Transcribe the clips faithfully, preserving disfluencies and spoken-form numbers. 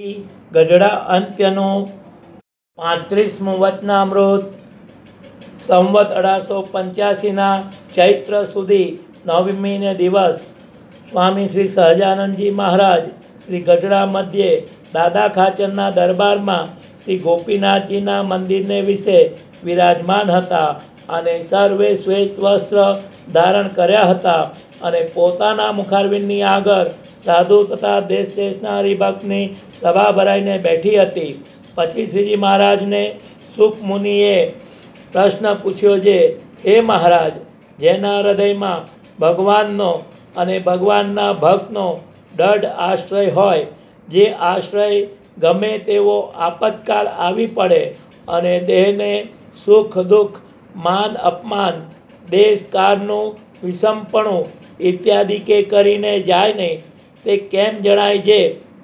ગઢડા અંત્યનું પાંત્રીસમું વચનામૃત સંવત અઢારસો પંચ્યાસીના ચૈત્ર સુધી નવમીને દિવસ સ્વામી શ્રી સહજાનંદજી મહારાજ શ્રી ગઢડા મધ્યે દાદા ખાચરના દરબારમાં શ્રી ગોપીનાથજીના મંદિરને વિશે વિરાજમાન હતા અને સર્વે શ્વેત વસ્ત્ર ધારણ કર્યા હતા અને પોતાના મુખારવિંદની આગળ સાધુ તથા દેશ દેશના હરિભક્તની સભા ભરાઈને બેઠી હતી. પછી શ્રીજી મહારાજને સુખ મુનિએ પ્રશ્ન પૂછ્યો છે, હે મહારાજ, જેના હૃદયમાં ભગવાનનો અને ભગવાનના ભક્તનો દૃઢ આશ્રય હોય, જે આશ્રય ગમે તેવો આપતકાળ આવી પડે અને દેહને સુખ દુઃખ માન અપમાન દેશ કાળનું વિષમપણું ઇત્યાદિ કે કરીને જાય નહીં, તે કેમ જણાય છે?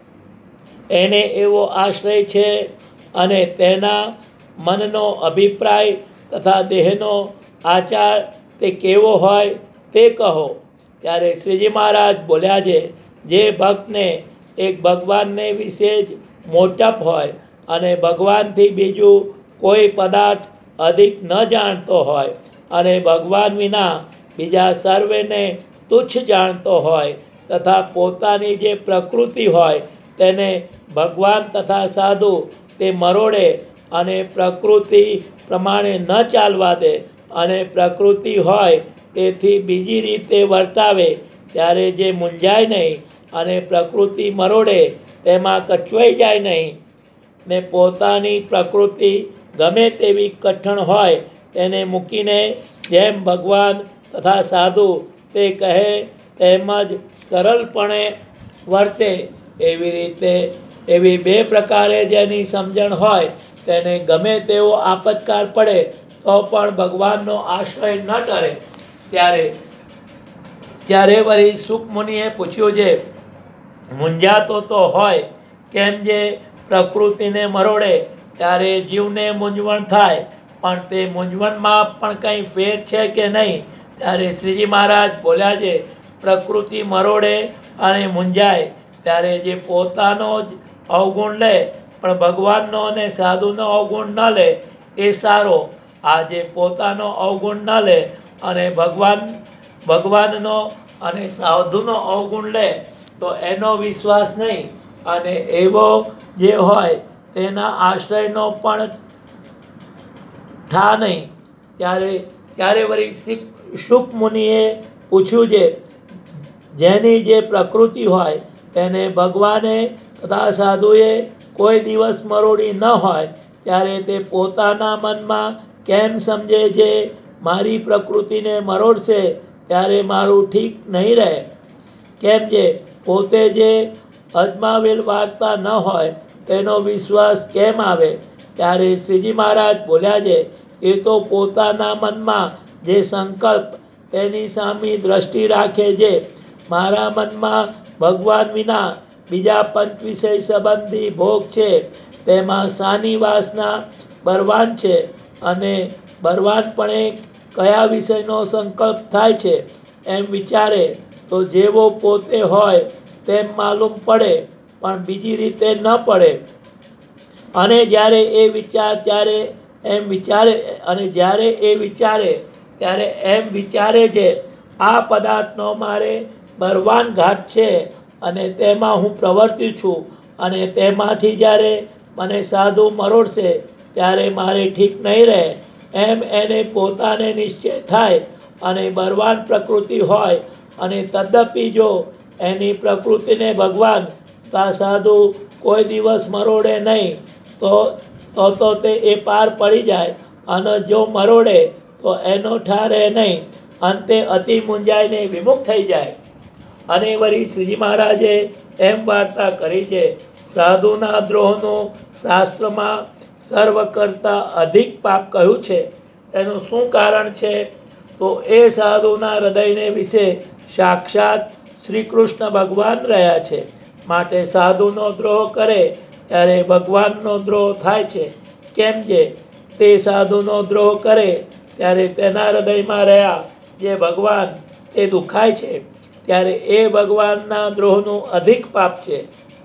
એને એવો આશ્રય છે અને તેના મનનો અભિપ્રાય તથા દેહનો આચાર તે કેવો હોય તે કહો. ત્યારે શ્રીજી મહારાજ બોલ્યા છે, જે ભક્તને એક ભગવાનને વિશે જ મોટપ હોય અને ભગવાનથી બીજું કોઈ પદાર્થ અધિક ન જાણતો હોય અને ભગવાન વિના બીજા સર્વેને તુચ્છ જાણતો હોય તથા પોતાની જે પ્રકૃતિ હોય તેને ભગવાન તથા સાધુ તે મરોડે અને પ્રકૃતિ પ્રમાણે ન ચાલવા દે અને પ્રકૃતિ હોય તેથી બીજી રીતે વર્તાવે, ત્યારે જે મૂંઝાય નહીં અને પ્રકૃતિ મરોડે તેમાં કચવાઈ જાય નહીં ને પોતાની પ્રકૃતિ ગમે તેવી કઠણ હોય તેને મૂકીને જેમ ભગવાન તથા સાધુ તે કહે તેમજ સરળપણે વર્તે, એવી રીતે એવી બે પ્રકારે જેની સમજણ હોય તેને ગમે તેવો આપતકાળ પડે તો પણ ભગવાનનો આશ્રય ન કરે. ત્યારે ત્યારે વળી સુખ મુનિએ પૂછ્યું છે, મૂંઝાતો તો હોય કેમ જે પ્રકૃતિને મરોડે ત્યારે જીવને મૂંઝવણ થાય, પણ તે મૂંઝવણમાં પણ કંઈ ફેર છે કે નહીં? ત્યારે શ્રીજી મહારાજ બોલ્યા છે, પ્રકૃતિ મરોડે અને મૂંઝાય ત્યારે જે પોતાનો જ અવગુણ લે પણ ભગવાનનો અને સાધુનો અવગુણ ન લે એ સારો. આ જે પોતાનો અવગુણ ન લે અને ભગવાન ભગવાનનો અને સાધુનો અવગુણ લે તો એનો વિશ્વાસ નહીં અને એવો જે હોય તેના આશ્રયનો પણ થા નહીં. ત્યારે ત્યારે વળી શીખ શુક મુનિએ પૂછ્યું છે, જેની જે પ્રકૃતિ હોય તેને ભગવાને તથા સાધુએ કોઈ દિવસ મરોડી ન હોય ત્યારે તે પોતાના મનમાં કેમ સમજે છે મારી પ્રકૃતિને મરોડશે ત્યારે મારું ઠીક નહીં રહે? કેમ જે પોતે જે અજમાવેલ વાર્તા ન હોય તેનો વિશ્વાસ કેમ આવે? ત્યારે શ્રીજી મહારાજ બોલ્યા છે, એ તો પોતાના મનમાં જે સંકલ્પ તેની સામે દ્રષ્ટિ રાખે છે. મારા મનમાં ભગવાન વિના બીજા પંચ વિષય સંબંધી ભોગ છે, તેમાં સાની વાસના બળવાન છે અને બળવાનપણે કયા વિષયનો સંકલ્પ થાય છે એમ વિચારે તો જેવો પોતે હોય તેમ માલુમ પડે, પણ બીજી રીતે ન પડે. અને જ્યારે એ વિચાર ત્યારે એમ વિચારે અને જ્યારે એ વિચારે ત્યારે એમ વિચારે છે, આ પદાર્થનો મારે બળવાન ઘાટ છે અને તેમાં હું પ્રવર્ત્યું છું અને તેમાંથી જ્યારે મને સાધુ મરોડશે ત્યારે મારે ઠીક નહીં રહે. એમ એને પોતાને નિશ્ચય થાય અને બળવાન પ્રકૃતિ હોય અને તદપી જો એની પ્રકૃતિને ભગવાન તા સાધુ કોઈ દિવસ મરોડે નહીં તો તો તો તે એ પાર પડી જાય અને જો મરોડે તો એનો ઠારે નહીં, અંતે અતિ મૂંઝાઈને વિમુખ થઈ જાય. અને વળી શ્રીજી મહારાજે એમ વાર્તા કરી છે, સાધુના દ્રોહનું શાસ્ત્રમાં સર્વ કરતાં અધિક પાપ કહ્યું છે. એનું શું કારણ છે? તો એ સાધુના હૃદયને વિશે સાક્ષાત શ્રી કૃષ્ણ ભગવાન રહ્યા છે, માટે સાધુનો દ્રોહ કરે ત્યારે ભગવાનનો દ્રોહ થાય છે. કેમ જે તે સાધુનો દ્રોહ કરે ત્યારે તેના હૃદયમાં રહ્યા જે ભગવાન તે દુખાય છે, ત્યારે એ ભગવાનના દ્રોહનું અધિક પાપ છે.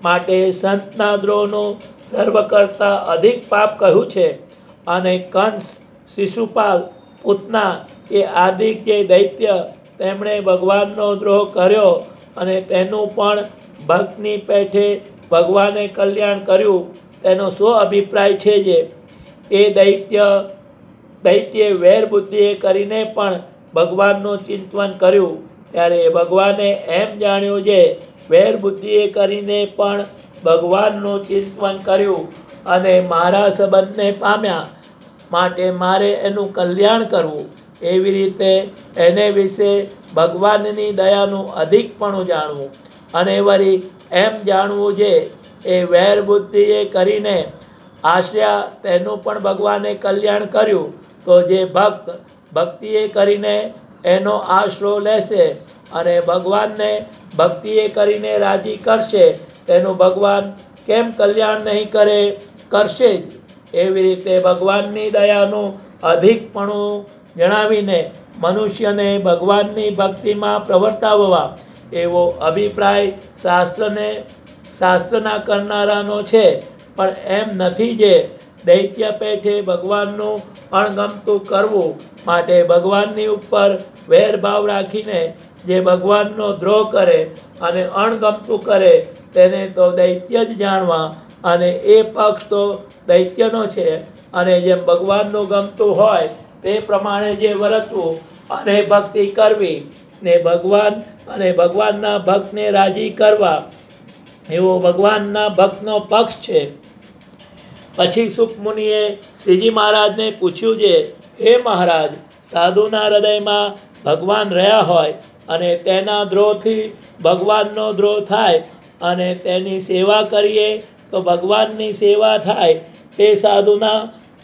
માટે સંતના દ્રોહનું સર્વ કરતાં અધિક પાપ કહ્યું છે. અને કંસ, શિશુપાલ, પૂતના એ આદિક જે દૈત્ય તેમણે ભગવાનનો દ્રોહ કર્યો અને તેનું પણ ભક્તની પેઠે ભગવાને કલ્યાણ કર્યું, તેનો શું અભિપ્રાય છે? જે એ દૈત્ય દૈત્યે વેર બુદ્ધિએ કરીને પણ ભગવાનનું ચિંતન કર્યું, ત્યારે ભગવાને એમ જાણ્યું જે વેર બુદ્ધિએ કરીને પણ ભગવાનનું ચિંતન કર્યું અને મારા સંબંધને પામ્યા, માટે મારે એનું કલ્યાણ કરવું. એવી રીતે એને વિશે ભગવાનની દયાનું અધિકપણું જાણવું. અને વળી એમ જાણવું જે એ વેર બુદ્ધિએ કરીને આશ્રયા તેનું પણ ભગવાને કલ્યાણ કર્યું, તો જે ભક્ત ભક્તિએ કરીને એનો આશરો લેશે અને ભગવાનને ભક્તિએ કરીને રાજી કરશે, તેનું ભગવાન કેમ કલ્યાણ નહીં કરે? કરશે જ. એવી રીતે ભગવાનની દયાનું અધિકપણું જણાવીને મનુષ્યને ભગવાનની ભક્તિમાં પ્રવર્તાવવા એવો અભિપ્રાય શાસ્ત્રને શાસ્ત્રના કરનારાનો છે. પણ એમ નથી જે દૈત્ય પેઠે ભગવાનનું અણગમતું કરવું. માટે ભગવાનની ઉપર વેરભાવ રાખીને જે ભગવાનનો દ્રોહ કરે અને અણગમતું કરે તેને તો દૈત્ય જ જાણવા, અને એ પક્ષ તો દૈત્યનો છે. અને જેમ ભગવાનનું ગમતું હોય તે પ્રમાણે જે વર્તવું અને ભક્તિ કરવી ને ભગવાન અને ભગવાનના ભક્તને રાજી કરવા એવો ભગવાનના ભક્તનો પક્ષ છે. પછી સુખમુનિએ શ્રીજી મહારાજને પૂછ્યું જે હે મહારાજ, સાધુના હૃદયમાં ભગવાન રહ્યા હોય અને તેના દ્રોહથી ભગવાનનો દ્રોહ થાય અને તેની સેવા કરીએ તો ભગવાનની સેવા થાય, તે સાધુના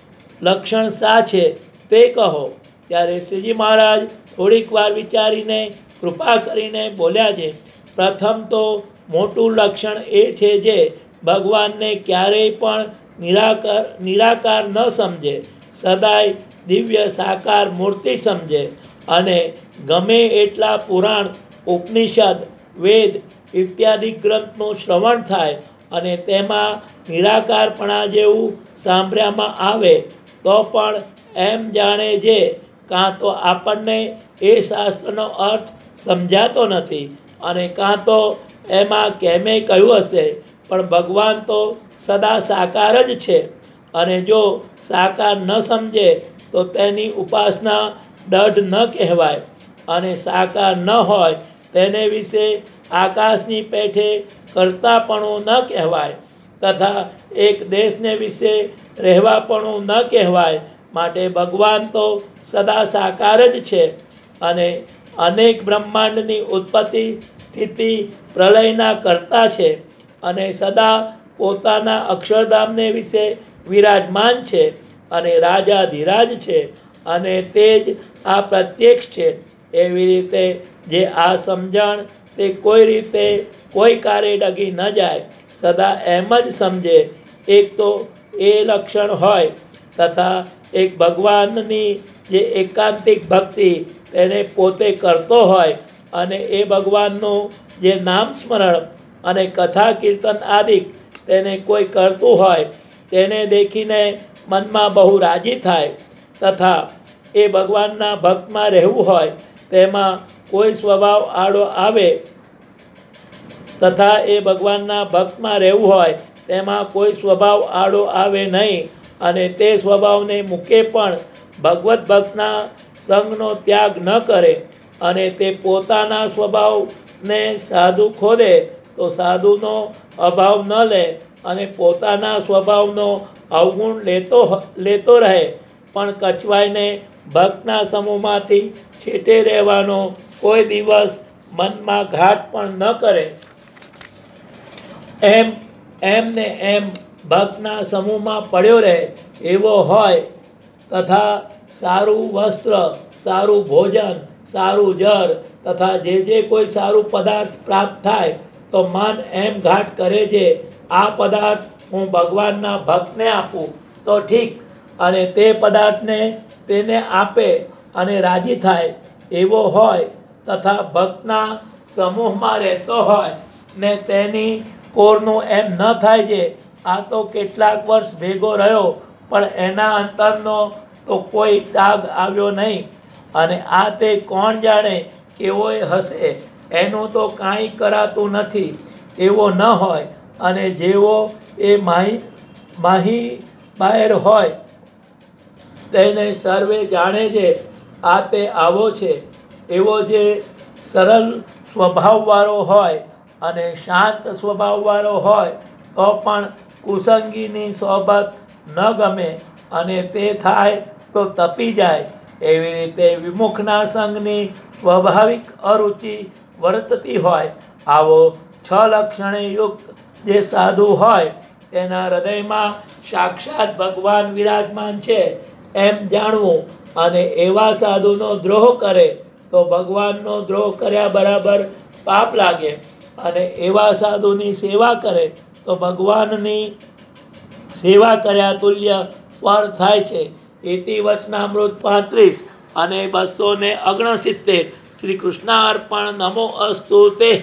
લક્ષણ શા છે તે કહો. ત્યારે શ્રીજી મહારાજ થોડીક વાર વિચારીને કૃપા કરીને બોલ્યા છે, પ્રથમ તો મોટું લક્ષણ એ છે જે ભગવાનને ક્યારેય પણ નિરાકાર નિરાકાર ન સમજે, સદાય દિવ્ય સાકાર મૂર્તિ સમજે અને ગમે એટલા પુરાણ, ઉપનિષદ, વેદ ઇત્યાદિ ગ્રંથનું શ્રવણ થાય અને તેમાં નિરાકારપણા જેવું સાંભળ્યામાં આવે તો પણ એમ જાણે જે કાં તો આપણને એ શાસ્ત્રનો અર્થ સમજાતો નથી અને કાં તો એમાં કેમે કહ્યું હશે, પણ ભગવાન તો સદા સાકાર જ છે. અને જો સાકાર ન સમજે તો તેની ઉપાસના દઢ ન કહેવાય, અને સાકાર ન હોય તેને વિશે આકાશની પેઠે કરતાપણું ન કહેવાય, તથા એક દેશને વિશે રહેવાપણું ન કહેવાય. માટે ભગવાન તો સદા સાકાર જ છે અને અનેક બ્રહ્માંડની ઉત્પત્તિ, સ્થિતિ, પ્રલયના કર્તા છે અને સદા પોતાના અક્ષરધામને વિશે વિરાજમાન છે અને રાજાધિરાજ છે અને તે જ આ પ્રત્યક્ષ છે. એવી રીતે જે આ સમજણ તે કોઈ રીતે કોઈ કાર્ય ડગી ન જાય, સદા એમ જ સમજે. એક તો એ લક્ષણ હોય, તથા એક ભગવાનની જે એકાંતિક ભક્તિ તેને પોતે કરતો હોય અને એ ભગવાનનું જે નામ સ્મરણ અને કથા કીર્તન આદિક તેને કોઈ કરતું હોય, તેને દેખીને મનમાં બહુ રાજી થાય, તથા એ ભગવાનના ભક્તમાં રહેવું હોય તેમાં કોઈ સ્વભાવ આડો આવે તથા એ ભગવાનના ભક્તમાં રહેવું હોય તેમાં કોઈ સ્વભાવ આડો આવે નહીં અને તે સ્વભાવને મૂકે પણ ભગવત ભક્તના સંગનો ત્યાગ ન કરે અને તે પોતાના સ્વભાવને સાધુ ખોદે તો સાધુનો અભાવ ન લે અને પોતાના સ્વભાવનો અવગુણ લેતો લેતો રહે, પણ કચવાઈને ભક્તના સમૂહમાંથી છેટે રહેવાનો કોઈ દિવસ મનમાં ઘાટ પણ ન કરે. એમ એમ ને એમ ભક્તના સમૂહમાં પડ્યો રહે એવો હોય, તથા સારું વસ્ત્ર, સારું ભોજન, સારું જર તથા જે જે કોઈ સારું પદાર્થ પ્રાપ્ત થાય તો મન એમ ઘાટ કરે છે આ પદાર્થ હું ભગવાનના ભક્તને આપું તો ઠીક, અને તે પદાર્થને તેને આપે અને રાજી થાય એવો હોય, તથા ભક્તના સમૂહમાં રહેતો હોય ને તેની કોરનું એમ ન થાય છે. આ તો કેટલાક વર્ષ ભેગો રહ્યો પણ એના અંતરનો તો કોઈ તાગ આવ્યો નહીં. અને આ તે કોણ જાણે કેવોય હશે, એનું તો કાંઈ કરાતું નથી. એવો ન હોય અને જેવો એ માહી માહી બહાર હોય તેને સર્વે જાણે છે. આ તે આવો છે, એવો જે સરળ સ્વભાવવાળો હોય અને શાંત સ્વભાવવાળો હોય તો પણ કુસંગીની સોબત ન ગમે અને તે થાય તો તપી જાય. એવી રીતે વિમુખના સંગની સ્વાભાવિક અરુચિ વર્તતી હોય. આવો છ લક્ષણે યુક્ત જે સાધુ હોય તેના હૃદયમાં સાક્ષાત ભગવાન વિરાજમાન છે એમ જાણવું. અને એવા સાધુનો દ્રોહ કરે તો ભગવાનનો દ્રોહ કર્યા બરાબર પાપ લાગે. અને એવા સાધુની સેવા કરે તો ભગવાનની સેવા કર્યા તુલ્ય ફળ થાય છે. ઇતિ વચનામૃત પાંત્રીસ અને બસો ને ઓગણસિત્તેર. શ્રી કૃષ્ણાર્પણ. નમો અસ્તુ તે.